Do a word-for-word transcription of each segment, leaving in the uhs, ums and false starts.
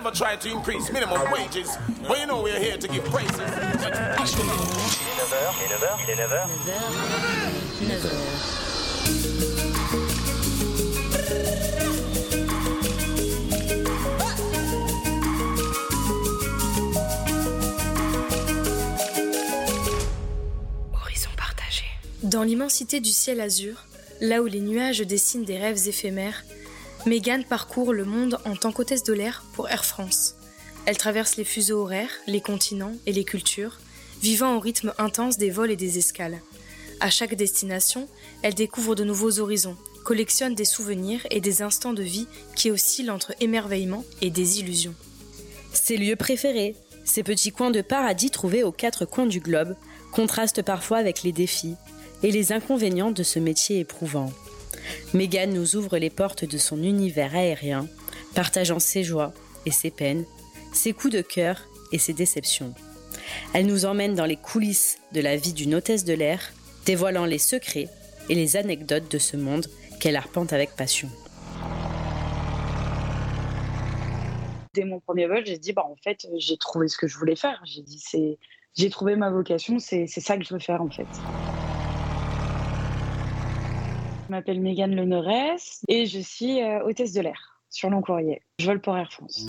never try to increase minimum wages. Well, you know we're here to give praises. Il est neuf heures, il est neuf heures, il est neuf heures. neuf heures. Horizon partagé. Dans l'immensité du ciel azur, là où les nuages dessinent des rêves éphémères, Mégane parcourt le monde en tant qu'hôtesse de l'air pour Air France. Elle traverse les fuseaux horaires, les continents et les cultures, vivant au rythme intense des vols et des escales. À chaque destination, elle découvre de nouveaux horizons, collectionne des souvenirs et des instants de vie qui oscillent entre émerveillement et désillusion. Ses lieux préférés, ces petits coins de paradis trouvés aux quatre coins du globe, contrastent parfois avec les défis et les inconvénients de ce métier éprouvant. Mégane nous ouvre les portes de son univers aérien, partageant ses joies et ses peines, ses coups de cœur et ses déceptions. Elle nous emmène dans les coulisses de la vie d'une hôtesse de l'air, dévoilant les secrets et les anecdotes de ce monde qu'elle arpente avec passion. Dès mon premier vol, j'ai dit bah en fait j'ai trouvé ce que je voulais faire. J'ai dit c'est j'ai trouvé ma vocation, c'est c'est ça que je veux faire en fait. Je m'appelle Mégane Lenorès et je suis euh, hôtesse de l'air sur long courrier. Je vole pour Air France.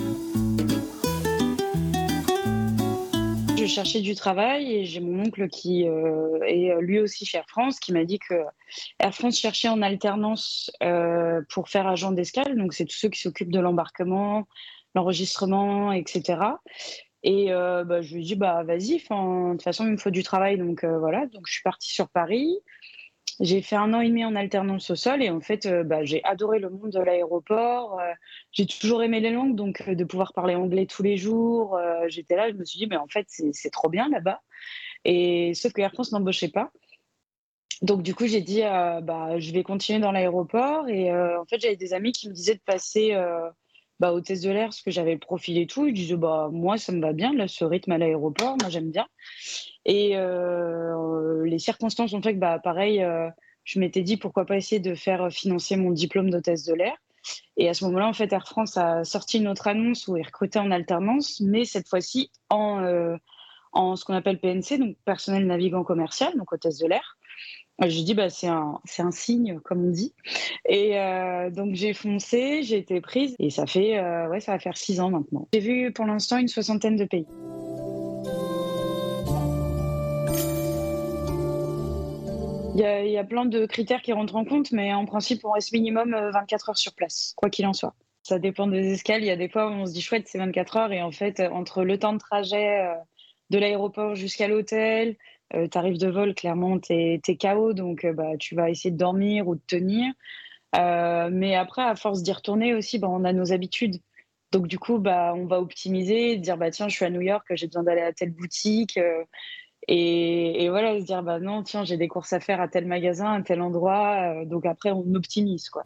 Je cherchais du travail et j'ai mon oncle qui euh, est lui aussi chez Air France qui m'a dit que Air France cherchait en alternance euh, pour faire agent d'escale. Donc c'est tous ceux qui s'occupent de l'embarquement, l'enregistrement, et cetera. Et euh, bah, je lui ai dit bah vas-y. De toute façon il me faut du travail donc euh, voilà. Donc je suis partie sur Paris. J'ai fait un an et demi en alternance au sol et en fait, euh, bah, j'ai adoré le monde de l'aéroport. Euh, j'ai toujours aimé les langues, donc euh, de pouvoir parler anglais tous les jours, euh, j'étais là, je me suis dit, mais en fait, c'est, c'est trop bien là-bas. Et sauf que Air France n'embauchait pas. Donc du coup, j'ai dit, euh, bah, je vais continuer dans l'aéroport. Et euh, en fait, j'avais des amis qui me disaient de passer euh, bah, hôtesse de l'air parce que j'avais le profil et tout. Ils disaient, bah, moi, ça me va bien, là, ce rythme à l'aéroport, moi, j'aime bien. Et euh, les circonstances ont fait que, bah, pareil, euh, je m'étais dit pourquoi pas essayer de faire financer mon diplôme d'hôtesse de l'air. Et à ce moment-là, en fait, Air France a sorti une autre annonce où ils recrutaient en alternance, mais cette fois-ci en, euh, en ce qu'on appelle P N C, donc personnel navigant commercial, donc hôtesse de l'air. J'ai dit, bah, c'est un, c'est un signe, comme on dit. Et euh, donc, j'ai foncé, j'ai été prise. Et ça fait, euh, ouais, ça va faire six ans maintenant. J'ai vu pour l'instant une soixantaine de pays. Il y, a, il y a plein de critères qui rentrent en compte, mais en principe, on reste minimum vingt-quatre heures sur place, quoi qu'il en soit. Ça dépend des escales. Il y a des fois où on se dit chouette, c'est vingt-quatre heures. Et en fait, entre le temps de trajet de l'aéroport jusqu'à l'hôtel, euh, tarif de vol, clairement, t'es, t'es K O. Donc, euh, bah, tu vas essayer de dormir ou de tenir. Euh, mais après, à force d'y retourner aussi, bah, on a nos habitudes. Donc, du coup, bah, on va optimiser, dire bah, tiens, je suis à New York, j'ai besoin d'aller à telle boutique. Euh, Et, et voilà, se dire, bah non, tiens, j'ai des courses à faire à tel magasin, à tel endroit. Euh, donc après, on optimise, quoi.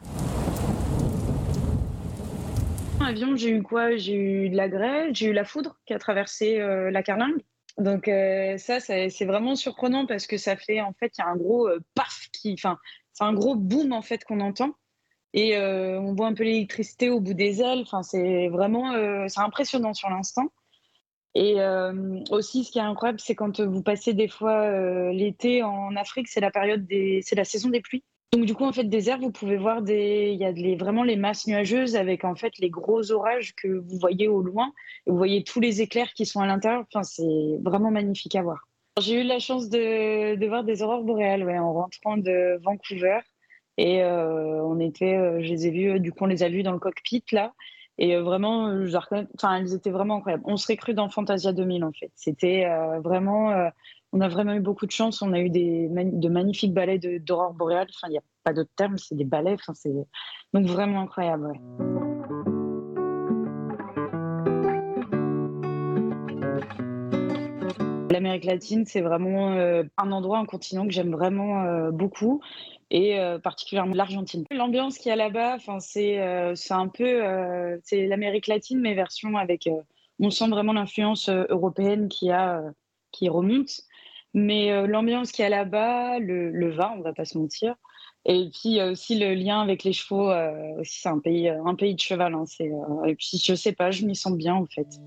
En avion, j'ai eu quoi? J'ai eu de la grêle, j'ai eu la foudre qui a traversé euh, la carlingue. Donc euh, ça, ça, c'est vraiment surprenant parce que ça fait, en fait, il y a un gros euh, paf, qui, enfin, c'est un gros boom, en fait, qu'on entend. Et euh, on voit un peu l'électricité au bout des ailes. Enfin, c'est vraiment, euh, c'est impressionnant sur l'instant. Et euh, aussi, ce qui est incroyable, c'est quand vous passez des fois euh, l'été en Afrique, c'est la période des, c'est la saison des pluies. Donc du coup, en fait, désert, vous pouvez voir des, il y a les, vraiment les masses nuageuses avec en fait les gros orages que vous voyez au loin. Et vous voyez tous les éclairs qui sont à l'intérieur. Enfin, c'est vraiment magnifique à voir. J'ai eu la chance de, de voir des aurores boréales, ouais, en rentrant de Vancouver. Et euh, on était, euh, je les ai vus, du coup, on les a vus dans le cockpit là. Et euh, vraiment, je la reconnais, enfin, elles étaient vraiment incroyables. On serait cru dans Fantasia deux mille, en fait. C'était euh, vraiment, euh, on a vraiment eu beaucoup de chance. On a eu des de magnifiques ballets de, d'aurore boréale. Enfin, il n'y a pas d'autre terme, c'est des ballets. Enfin, c'est donc vraiment incroyable. Ouais. L'Amérique latine, c'est vraiment euh, un endroit, un continent que j'aime vraiment euh, beaucoup. Et euh, particulièrement l'Argentine. L'ambiance qu'il y a là-bas, c'est, euh, c'est un peu euh, c'est l'Amérique latine, mais version avec... Euh, on sent vraiment l'influence euh, européenne qui, a, euh, qui remonte. Mais euh, l'ambiance qu'il y a là-bas, le, le vin, on ne va pas se mentir, Et puis, il y a aussi le lien avec les chevaux. Euh, aussi, c'est un pays, un pays de cheval. Hein, c'est, euh, et puis, je sais pas, je m'y sens bien, en fait.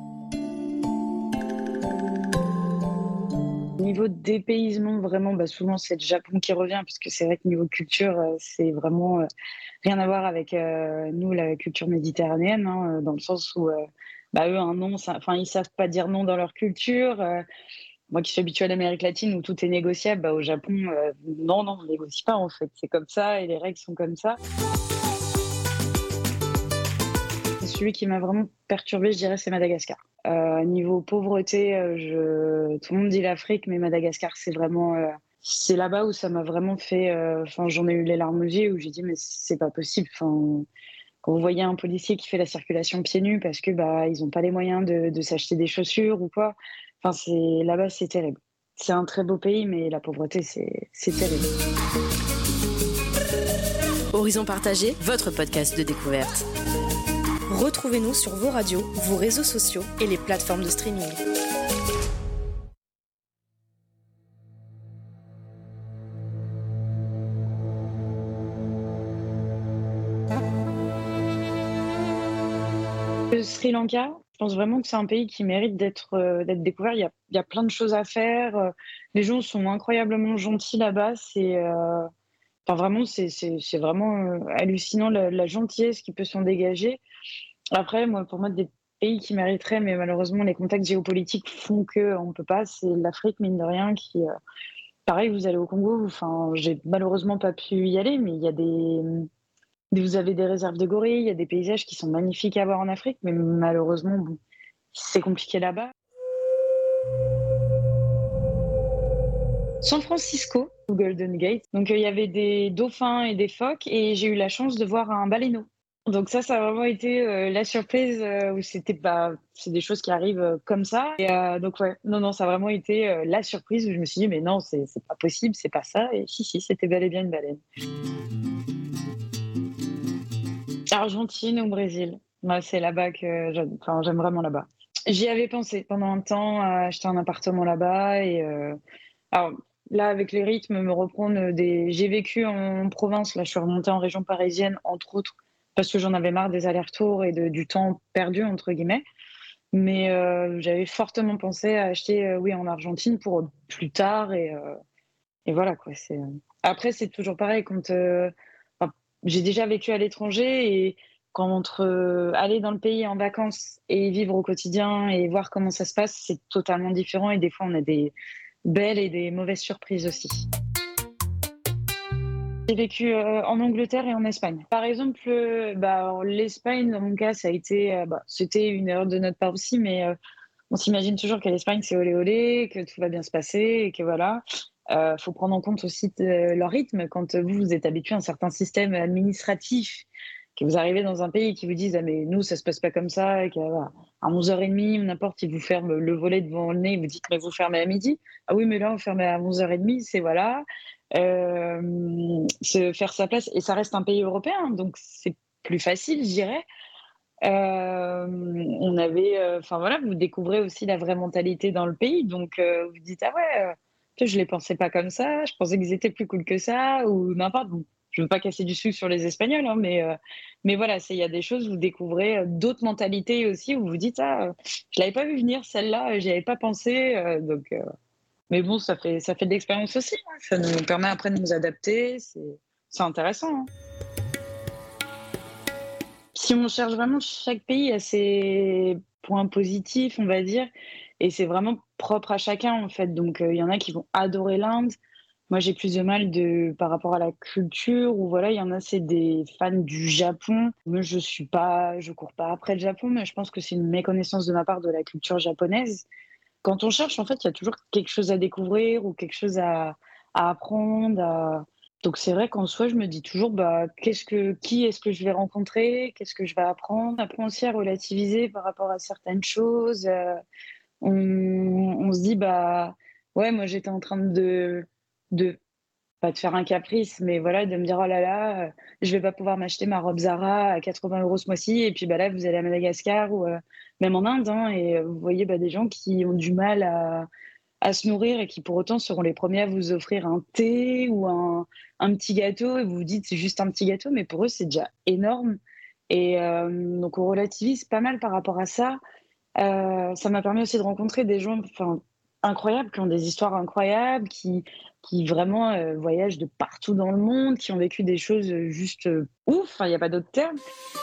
Niveau dépaysement, vraiment, bah, souvent, c'est le Japon qui revient, parce que c'est vrai que niveau culture, euh, c'est vraiment euh, rien à voir avec euh, nous, la culture méditerranéenne, hein, dans le sens où euh, bah, eux, un non, enfin, ils savent pas dire non dans leur culture. Euh, moi qui suis habituée à l'Amérique latine où tout est négociable, bah, au Japon, euh, non, non, on ne négocie pas, en fait. C'est comme ça et les règles sont comme ça. Celui qui m'a vraiment perturbée, je dirais, c'est Madagascar. Euh, niveau pauvreté, euh, je... tout le monde dit l'Afrique, mais Madagascar, c'est vraiment... Euh... C'est là-bas où ça m'a vraiment fait... Enfin, euh... j'en ai eu les larmes aux yeux, où j'ai dit, mais c'est pas possible. Enfin, quand vous voyez un policier qui fait la circulation pieds nus parce que bah, ils n'ont pas les moyens de, de s'acheter des chaussures ou quoi, enfin, c'est... là-bas, c'est terrible. C'est un très beau pays, mais la pauvreté, c'est, c'est terrible. Horizon partagé, votre podcast de découverte. Retrouvez-nous sur vos radios, vos réseaux sociaux et les plateformes de streaming. Le Sri Lanka, je pense vraiment que c'est un pays qui mérite d'être, euh, d'être découvert. Il y a, il y a plein de choses à faire. Les gens sont incroyablement gentils là-bas. C'est, euh... enfin, vraiment, c'est, c'est, c'est vraiment euh, hallucinant la, la gentillesse qui peut s'en dégager. Après, moi, pour moi, des pays qui mériteraient, mais malheureusement, les contacts géopolitiques font qu'on ne peut pas. C'est l'Afrique, mine de rien, qui... Euh... Pareil, vous allez au Congo, enfin, j'ai malheureusement pas pu y aller, mais il y a des... Vous avez des réserves de gorilles, il y a des paysages qui sont magnifiques à voir en Afrique, mais malheureusement, bon, c'est compliqué là-bas. San Francisco, au Golden Gate. Donc, il y avait des dauphins et des phoques, et j'ai eu la chance de voir un baleineau. Donc ça, ça a vraiment été euh, la surprise euh, où c'était bah, c'est des choses qui arrivent euh, comme ça. Et euh, donc ouais, non, non, ça a vraiment été euh, la surprise où je me suis dit, mais non, c'est, c'est pas possible, c'est pas ça. Et si, si, c'était bel et bien une baleine. Argentine ou Brésil. Moi, c'est là-bas que j'aime, enfin, j'aime vraiment là-bas. J'y avais pensé pendant un temps à acheter un appartement là-bas. Et euh... alors là, avec les rythmes, me reprendre des. J'ai vécu en province. Là, je suis remontée en région parisienne, entre autres, parce que j'en avais marre des allers-retours et de, du temps perdu, entre guillemets. Mais euh, j'avais fortement pensé à acheter, euh, oui, en Argentine pour plus tard. Et, euh... et voilà, quoi. C'est... Après, c'est toujours pareil quand. Euh... J'ai déjà vécu à l'étranger et quand entre euh, aller dans le pays en vacances et vivre au quotidien et voir comment ça se passe, c'est totalement différent et des fois on a des belles et des mauvaises surprises aussi. J'ai vécu euh, en Angleterre et en Espagne. Par exemple, euh, bah, l'Espagne, dans mon cas, ça a été, euh, bah, c'était une erreur de notre part aussi, mais euh, on s'imagine toujours qu'à l'Espagne c'est olé olé, que tout va bien se passer et que voilà. Il euh, faut prendre en compte aussi de, leur rythme. Quand vous, vous êtes habitué à un certain système administratif, que vous arrivez dans un pays qui vous disent ah, mais nous, ça ne se passe pas comme ça, et qu'à onze heures trente, n'importe, ils vous ferment le volet devant le nez, vous dites mais vous fermez à midi. Ah oui, mais là, on ferme à onze heures trente, c'est voilà. Euh, se faire sa place. Et ça reste un pays européen, donc c'est plus facile, je dirais. Euh, on avait, enfin euh, voilà, vous découvrez aussi la vraie mentalité dans le pays, donc euh, vous dites ah ouais. Euh, que je les pensais pas comme ça, je pensais qu'ils étaient plus cool que ça, ou n'importe. Bon, je veux pas casser du sucre sur les Espagnols, hein, mais, euh, mais voilà, il y a des choses où vous découvrez euh, d'autres mentalités aussi, où vous vous dites, ah, euh, je l'avais pas vu venir, celle-là, j'y avais pas pensé. Euh, donc, euh, mais bon, ça fait, ça fait de l'expérience aussi, hein, ça nous permet après de nous adapter, c'est, c'est intéressant. Hein. Si on cherche vraiment, chaque pays a ses points positifs, on va dire, et c'est vraiment propre à chacun, en fait. Donc, il euh, y en a qui vont adorer l'Inde. Moi, j'ai plus de mal de, par rapport à la culture, ou voilà, il y en a, c'est des fans du Japon. Moi, je suis pas, je cours pas après le Japon, mais je pense que c'est une méconnaissance de ma part de la culture japonaise. Quand on cherche, en fait, il y a toujours quelque chose à découvrir ou quelque chose à, à apprendre. À... Donc, c'est vrai qu'en soi, je me dis toujours, bah, qu'est-ce que, qui est-ce que je vais rencontrer? Qu'est-ce que je vais apprendre? Apprendre aussi à relativiser par rapport à certaines choses. Euh, On, on se dit, bah, ouais, moi j'étais en train de, de, pas de faire un caprice, mais voilà, de me dire, oh là là, je vais pas pouvoir m'acheter ma robe Zara à quatre-vingts euros ce mois-ci, et puis bah là, vous allez à Madagascar ou euh, même en Inde, hein, et vous voyez bah, des gens qui ont du mal à, à se nourrir et qui pour autant seront les premiers à vous offrir un thé ou un, un petit gâteau et vous vous dites c'est juste un petit gâteau, mais pour eux c'est déjà énorme. Et euh, donc on relativise pas mal par rapport à ça. Euh, ça m'a permis aussi de rencontrer des gens enfin, incroyables, qui ont des histoires incroyables, qui, qui vraiment euh, voyagent de partout dans le monde, qui ont vécu des choses juste euh, ouf, il n'y a pas d'autre terme.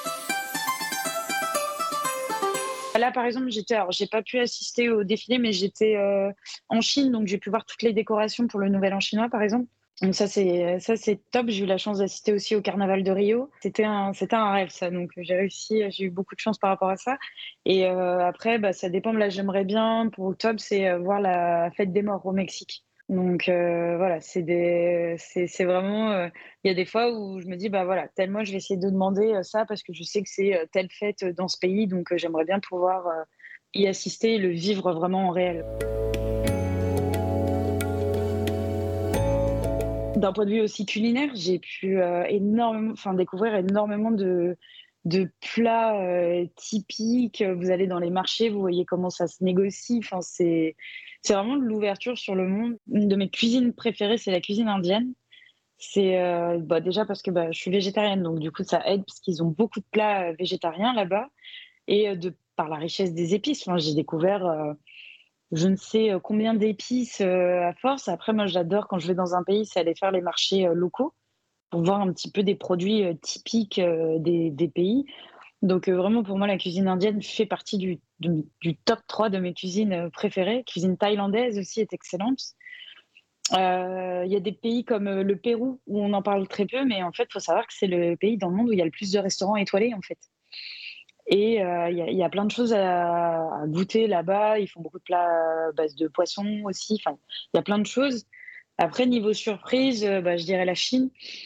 Là, par exemple, j'étais, alors j'ai pas pu assister au défilé, mais j'étais euh, en Chine, donc j'ai pu voir toutes les décorations pour le Nouvel An chinois, par exemple. Donc ça c'est ça c'est top. J'ai eu la chance d'assister aussi au Carnaval de Rio. C'était un c'était un rêve ça. Donc j'ai réussi, j'ai eu beaucoup de chance par rapport à ça. Et euh, après bah ça dépend. Là j'aimerais bien pour octobre c'est euh, voir la fête des morts au Mexique. Donc euh, voilà c'est des c'est c'est vraiment il euh, y a des fois où je me dis bah voilà tel mois je vais essayer de demander euh, ça parce que je sais que c'est euh, telle fête dans ce pays donc euh, j'aimerais bien pouvoir euh, y assister et le vivre vraiment en réel. D'un point de vue aussi culinaire, j'ai pu euh, énormément, enfin, découvrir énormément de, de plats euh, typiques. Vous allez dans les marchés, vous voyez comment ça se négocie. Enfin, c'est, c'est vraiment de l'ouverture sur le monde. Une de mes cuisines préférées, c'est la cuisine indienne. C'est euh, bah, déjà parce que bah, je suis végétarienne, donc du coup ça aide parce qu'ils ont beaucoup de plats euh, végétariens là-bas. Et euh, de, par la richesse des épices, enfin, j'ai découvert... Euh, je ne sais combien d'épices euh, à force. Après, moi, j'adore quand je vais dans un pays, c'est aller faire les marchés euh, locaux pour voir un petit peu des produits euh, typiques euh, des, des pays. Donc, euh, vraiment, pour moi, la cuisine indienne fait partie du, de- du top trois de mes cuisines euh, préférées. Cuisine thaïlandaise aussi est excellente. Euh, Il y a des pays comme euh, le Pérou où on en parle très peu, mais en fait, il faut savoir que c'est le pays dans le monde où il y a le plus de restaurants étoilés, en fait. Et il euh, y, a, y a plein de choses à, à goûter là-bas. Ils font beaucoup de plats à base de poisson aussi. Enfin, il y a plein de choses. Après, niveau surprise, euh, bah, je dirais la Chine.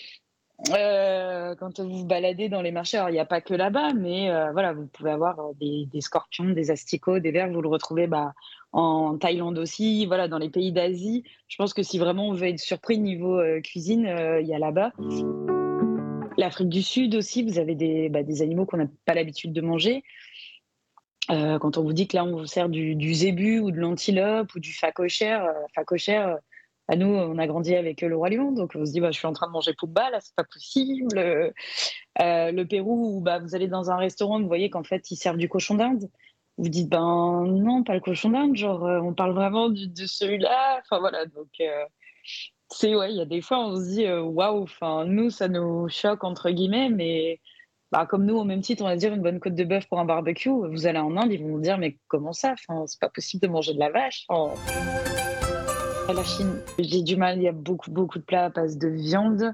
Euh, quand vous vous baladez dans les marchés, alors il n'y a pas que là-bas, mais euh, voilà, vous pouvez avoir euh, des, des scorpions, des asticots, des vers. Vous le retrouvez bah, en Thaïlande aussi, voilà, dans les pays d'Asie. Je pense que si vraiment on veut être surpris niveau euh, cuisine, euh, il y a là-bas. L'Afrique du Sud aussi, vous avez des, bah, des animaux qu'on n'a pas l'habitude de manger. Euh, quand on vous dit que là, on vous sert du, du zébu ou de l'antilope ou du phacochère, euh, phacochère, euh, à nous, on a grandi avec euh, le Roi Lion, donc on se dit, bah, je suis en train de manger Pumba, là, c'est pas possible. Euh, euh, le Pérou, où bah, vous allez dans un restaurant, vous voyez qu'en fait, ils servent du cochon d'Inde. Vous dites, ben non, pas le cochon d'Inde, genre, euh, on parle vraiment du- de celui-là. Enfin voilà, donc euh, c'est, ouais, il y a des fois, on se dit, euh, waouh, enfin, nous, ça nous choque, entre guillemets, mais bah, comme nous, au même titre, on va dire une bonne côte de bœuf pour un barbecue. Vous allez en Inde, ils vont vous dire, mais comment ça? Enfin, c'est pas possible de manger de la vache. Enfin, la Chine, j'ai du mal. Il y a beaucoup, beaucoup de plats à base de viande.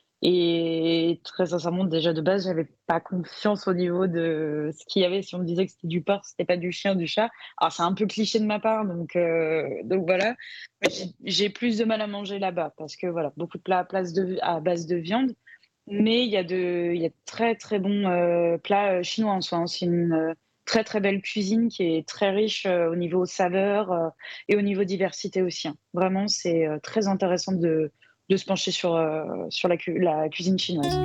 Et très sincèrement, déjà de base, j'avais pas confiance au niveau de ce qu'il y avait. Si on me disait que c'était du porc, c'était pas du chien, du chat. Alors, c'est un peu cliché de ma part, donc, euh, donc voilà. Mais J'ai j'ai plus de mal à manger là-bas parce que voilà, beaucoup de plats à, place de, à base de viande. Mais il y a de, il y a de très très bons euh, plats euh, chinois en soi, hein. C'est une euh, très très belle cuisine qui est très riche euh, au niveau saveur euh, et au niveau diversité aussi, hein. Vraiment, c'est euh, très intéressant de, de se pencher sur, euh, sur la, cu- la cuisine chinoise.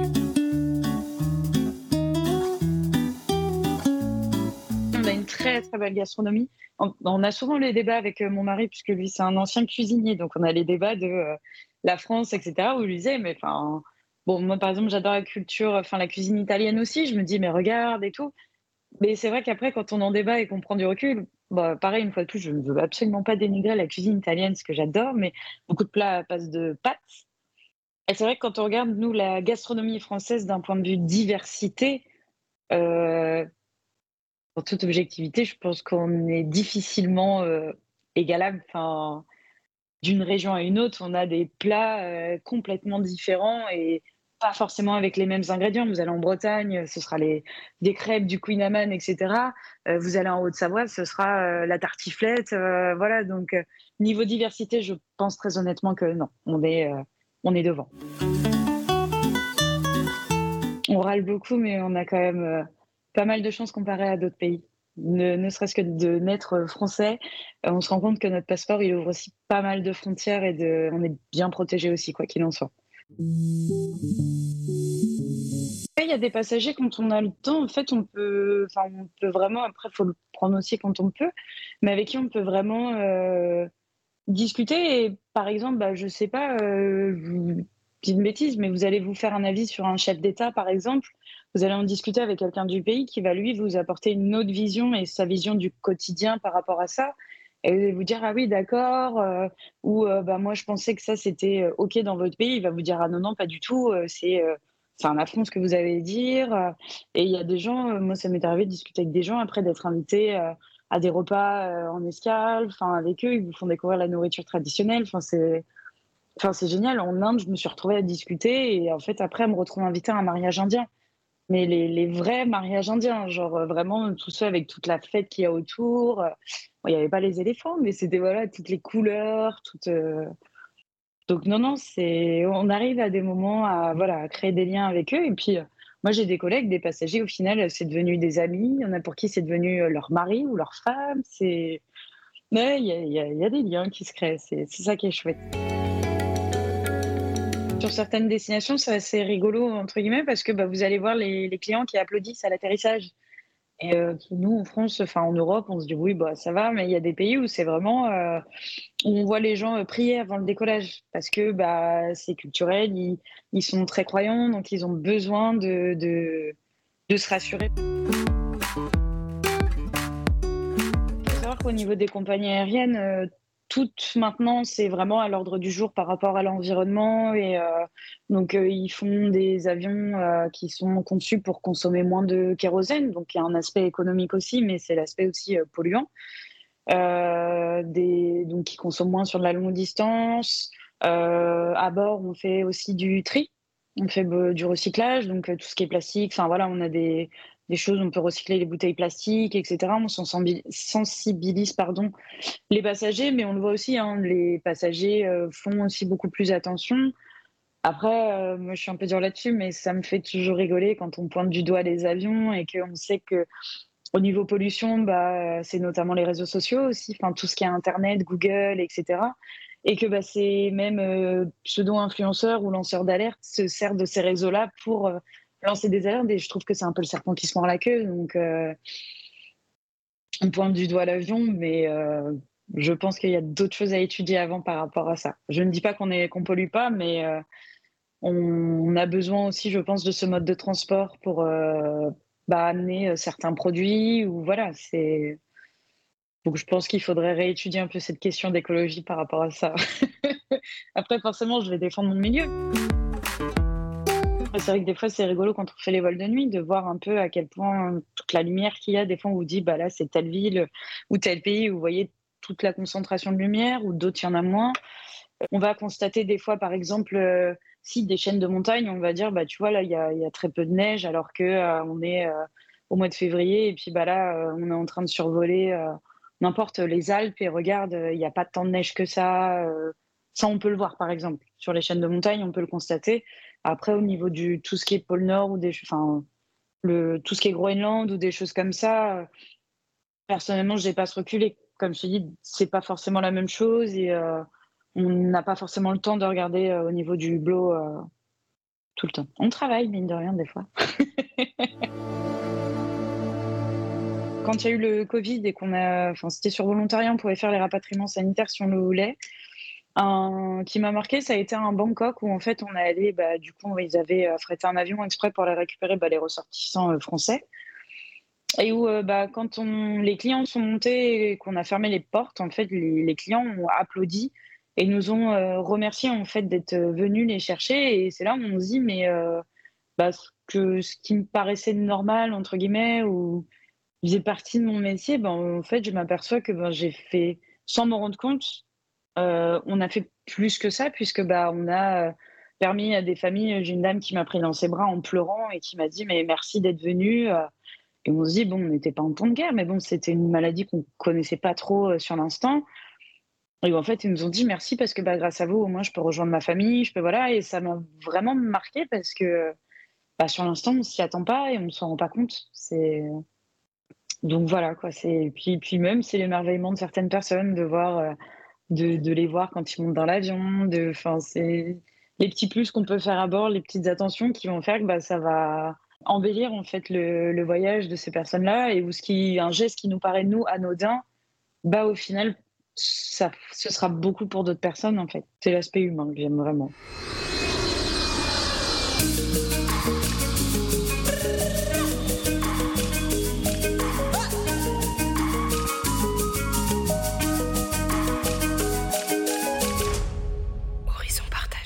On a une très très belle gastronomie. On, on a souvent les débats avec euh, mon mari, puisque lui c'est un ancien cuisinier, donc on a les débats de euh, la France, et cetera, où il lui disait, mais enfin, bon, moi par exemple j'adore la culture, enfin la cuisine italienne aussi, je me dis, mais regarde et tout. Mais c'est vrai qu'après, quand on en débat et qu'on prend du recul, bah, pareil, une fois de plus, je ne veux absolument pas dénigrer la cuisine italienne, ce que j'adore, mais beaucoup de plats à base de pâtes. Et c'est vrai que quand on regarde, nous, la gastronomie française d'un point de vue diversité, euh, en toute objectivité, je pense qu'on est difficilement euh, égalable. Enfin, d'une région à une autre, on a des plats euh, complètement différents et pas forcément avec les mêmes ingrédients. Vous allez en Bretagne, ce sera les, des crêpes du Queen Amman, et cetera. Euh, vous allez en Haute-Savoie, ce sera euh, la tartiflette. Euh, voilà, donc euh, niveau diversité, je pense très honnêtement que non, on est, euh, on est devant. On râle beaucoup, mais on a quand même euh, pas mal de chance comparé à d'autres pays. Ne, ne serait-ce que de naître français, euh, on se rend compte que notre passeport, il ouvre aussi pas mal de frontières et de, on est bien protégé aussi, quoi qu'il en soit. Il y a des passagers, quand on a le temps, en fait, on peut, enfin, on peut vraiment, après, il faut le prendre aussi quand on peut, mais avec qui on peut vraiment euh, discuter et par exemple, bah, je sais pas, heu, je vous dis une bêtise, mais vous allez vous faire un avis sur un chef d'État, par exemple, vous allez en discuter avec quelqu'un du pays qui va, lui, vous apporter une autre vision et sa vision du quotidien par rapport à ça et vous allez vous dire: «Ah oui, d'accord», heu, ou heu: «Bah, moi, je pensais que ça, c'était, heu, OK dans votre pays». Il va vous dire: «Ah non, non, pas du tout, heu, c'est, heu, c'est un affront ce que vous allez dire», heu et il y a des gens, heu, moi, ça m'est arrivé de discuter avec des gens après d'être invité, heu, à des repas, heu, en escale, enfin avec eux, ils vous font découvrir la nourriture traditionnelle, enfin c'est enfin c'est génial. En Inde, je me suis retrouvée à discuter et en fait après, à me retrouver invitée à un mariage indien. Mais les les vrais mariages indiens, genre, heu, vraiment tous ceux avec toute la fête qu'il y a autour, heu, bon, il y avait pas les éléphants, mais c'était voilà, toutes les couleurs, toutes, heu donc non, non, c'est on arrive à des moments à voilà, à créer des liens avec eux et puis, heu, moi j'ai des collègues, des passagers, au final, heu, c'est devenu des amis. Il y en a pour qui c'est devenu, heu, leur mari ou leur femme. C'est ouais, il y a il y a il y a des liens qui se créent, c'est c'est ça qui est chouette. Sur certaines destinations, c'est assez «rigolo» entre guillemets parce que, bah, vous allez voir les les clients qui applaudissent à l'atterrissage et heu, qui nous en France, enfin en Europe, on se dit: «Oui, bah, ça va», mais il y a des pays où c'est vraiment, heu, où on voit les gens, heu, prier avant le décollage parce que, bah, c'est culturel, ils ils sont très croyants, donc ils ont besoin de de de se rassurer. Il faut savoir qu'au niveau des compagnies aériennes, heu, toutes maintenant, c'est vraiment à l'ordre du jour par rapport à l'environnement et heu, donc heu, ils font des avions, heu, qui sont conçus pour consommer moins de kérosène, donc il y a un aspect économique aussi, mais c'est l'aspect aussi, heu, polluant. Heu, des donc qui consomment moins sur de la longue distance. Heu, à bord, on fait aussi du tri. On fait be du recyclage, donc heu, tout ce qui est plastique, enfin voilà, on a des des choses, on peut recycler les bouteilles plastiques et cetera. On sensembi sensibilise, pardon, les passagers, mais on le voit aussi, hein, les passagers, heu, font aussi beaucoup plus attention. Après, heu, moi, je suis un peu dure là-dessus, mais ça me fait toujours rigoler quand on pointe du doigt les avions et qu'on sait que au niveau pollution, bah, heu, c'est notamment les réseaux sociaux aussi, enfin tout ce qui est internet, Google et cetera et que, bah, ces mêmes, heu, pseudo-influenceurs ou lanceurs d'alerte se servent de ces réseaux-là pour, heu, lancer des alertes et je trouve que c'est un peu le serpent qui se mord la queue donc heu, on pointe du doigt l'avion mais heu, je pense qu'il y a d'autres choses à étudier avant par rapport à ça. Je ne dis pas qu'on est qu'on pollue pas mais heu, on a besoin aussi, je pense, de ce mode de transport pour, heu, bah, amener, heu, certains produits ou voilà, c'est donc je pense qu'il faudrait réétudier un peu cette question d'écologie par rapport à ça. Après forcément, je vais défendre mon milieu. C'est vrai que des fois, c'est rigolo quand on fait les vols de nuit de voir un peu à quel point toute la lumière qu'il y a, des fois on vous dit: «Bah, là, c'est telle ville ou tel pays où vous voyez toute la concentration de lumière» ou d'autres, il y en a moins. On va constater des fois, par exemple, heu, si des chaînes de montagnes, on va dire: «Bah, tu vois, là, il y a il y a très peu de neige», alors que, heu, on est, heu, au mois de février et puis, bah, là, heu, on est en train de survoler, heu, n'importe, les Alpes et regarde, heu, il y a pas tant de neige que ça, heu. Ça, on peut le voir, par exemple. Sur les chaînes de montagnes, on peut le constater. Après, au niveau du tout ce qui est pôle Nord ou des ch enfin, le tout ce qui est Groenland ou des choses comme ça, heu, personnellement, j'ai pas ce recul et comme je t'ai dit, c'est pas forcément la même chose et heu, on n'a pas forcément le temps de regarder, heu, au niveau du hublot, heu, tout le temps. On travaille, mine de rien, des fois. Quand il y a eu le covid et qu'on a enfin, c'était sur volontariat, on pouvait faire les rapatriements sanitaires si on le voulait. Un qui m'a marqué, ça a été un Bangkok où en fait on est allé, bah, du coup, ils avaient affrété un avion exprès pour aller récupérer, bah, les ressortissants, heu, français et où, heu, bah, quand on les clients sont montés et qu'on a fermé les portes, en fait, les les clients ont applaudi et nous ont, heu, remerciés, en fait, d'être, heu, venus les chercher et c'est là où on se dit: «Mais, heu, bah, ce que ce qui me paraissait «normal» entre guillemets ou faisait partie de mon métier, ben, en fait, je m'aperçois que, ben, j'ai fait sans m'en rendre compte, heu, on a fait plus que ça puisque, bah, on a, heu, permis à des familles, j'ai une dame qui m'a pris dans ses bras en pleurant et qui m'a dit: «Mais merci d'être venue», heu et on se dit: «Bon, on n'était pas en temps de guerre, mais bon, c'était une maladie qu'on connaissait pas trop, heu, sur l'instant» et en fait, ils nous ont dit: «Merci parce que, bah, grâce à vous, au moins, je peux rejoindre ma famille, je peux» voilà et ça m'a vraiment marquée parce que, bah, sur l'instant, on s'y attend pas et on s'en rend pas compte. C'est donc voilà, quoi, c'est puis puis même, c'est l'émerveillement de certaines personnes de voir, heu, de de les voir quand ils montent dans l'avion, de enfin, c'est les petits plus qu'on peut faire à bord, les petites attentions qui vont faire que, bah, ça va embellir, en fait, le le voyage de ces personnes-là et où ce qui un geste qui nous paraît, nous, anodin, bah, au final, ça, ce sera beaucoup pour d'autres personnes en fait. C'est l'aspect humain que j'aime vraiment. Horizon Partage.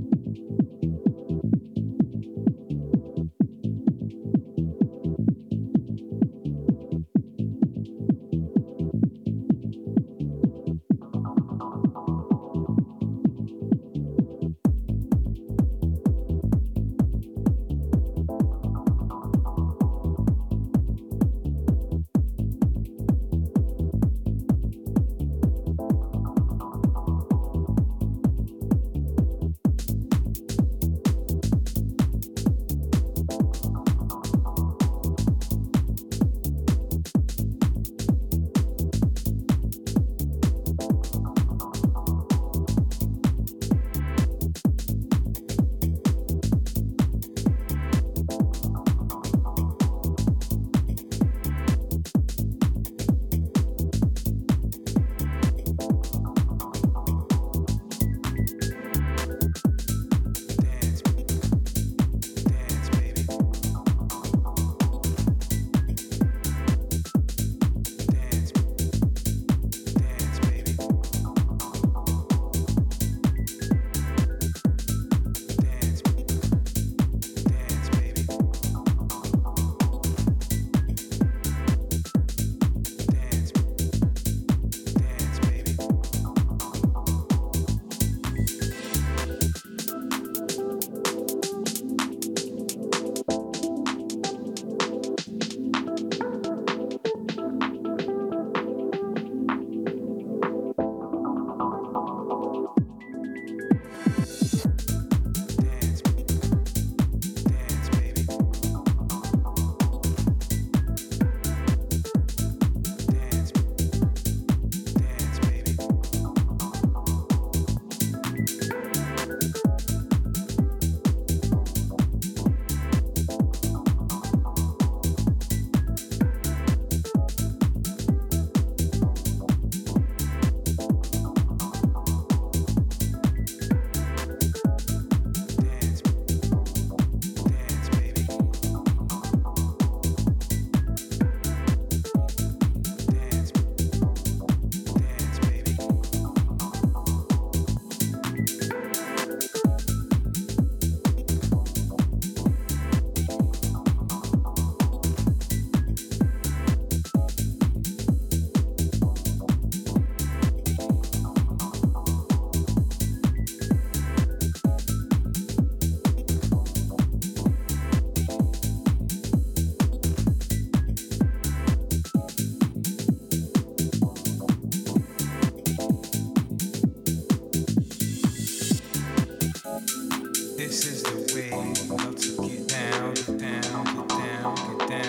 This is the way love to get down, get down, get down, get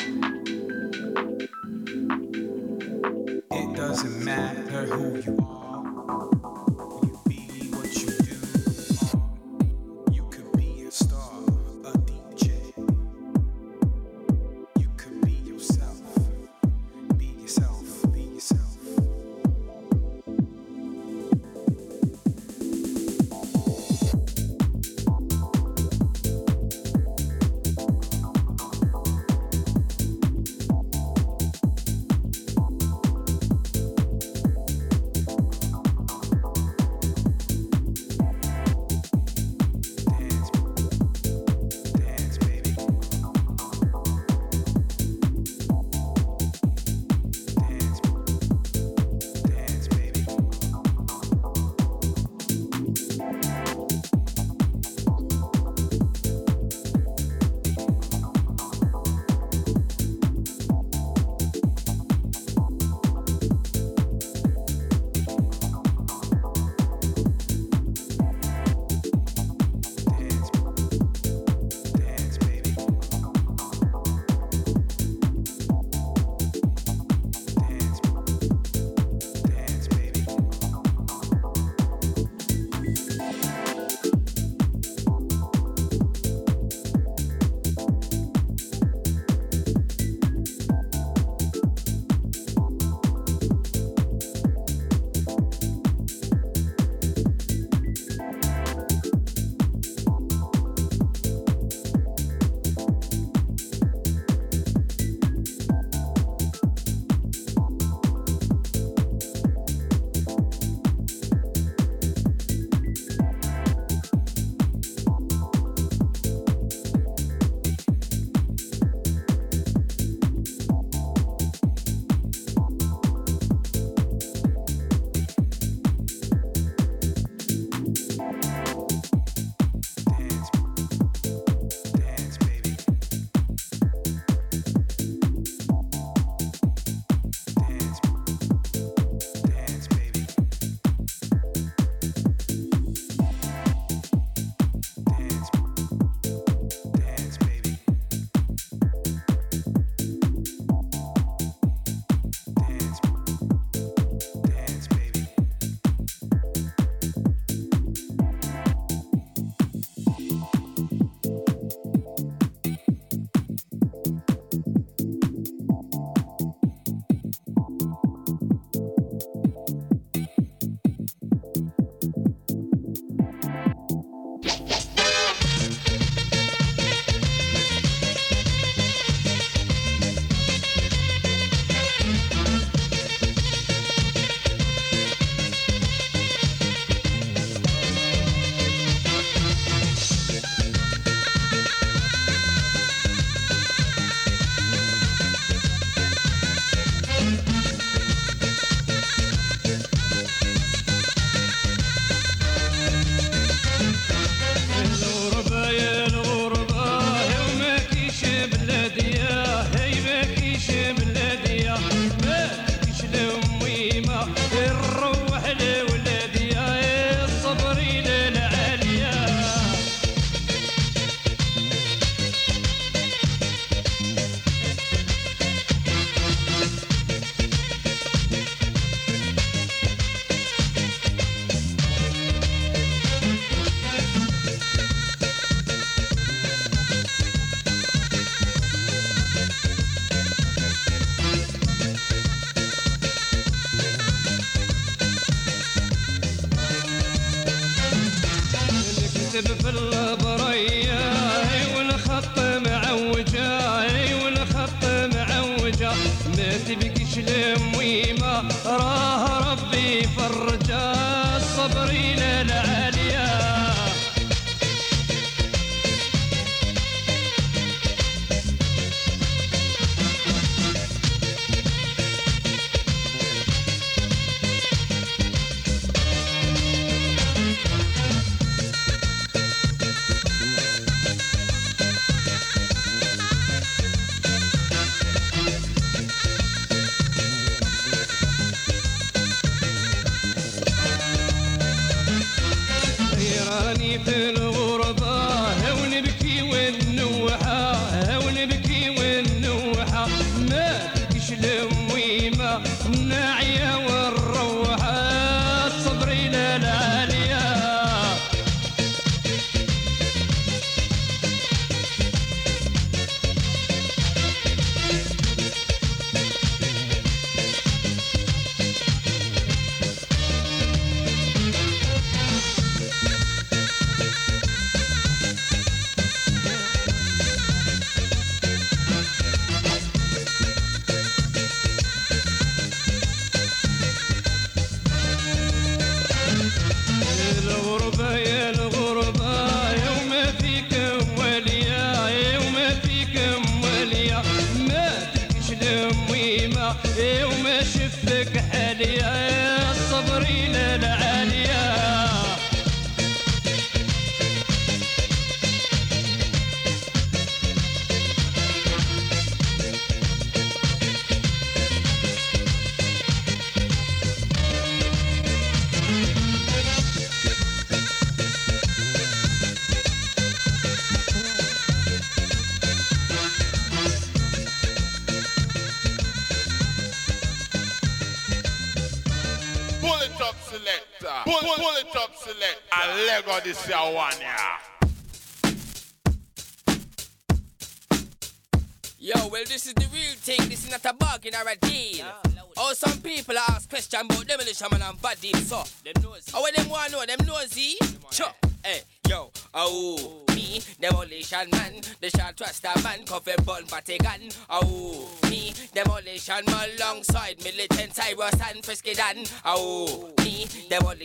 down. It doesn't matter who you are, you be what you do. You could be a star, a D J. You could be yourself, be yourself, be yourself. يشلم ويما راه ربي فرجا الصبرين العالية في الغربة ونبكي ونوحة ونبكي ونوحة ما يشلم ويما ناعية والروحة صبري للعالية وما شفتك حاليا الصبري للعالية Pull, pull, pull it up, select. And Lego this year one, yeah. Yo, well, this is the real thing. This is not a bargain or a deal. Oh, some people ask questions about demolition man and bad deal, so. Them nosy. Oh, what them want to know? Them nosy? Sure. Hey, yo, oh, me, demolition man, the short trusted man, cover bun party gun. Oh, me, demolition man, alongside militant Cyrus and Frisky Dan. Oh, me, demolition.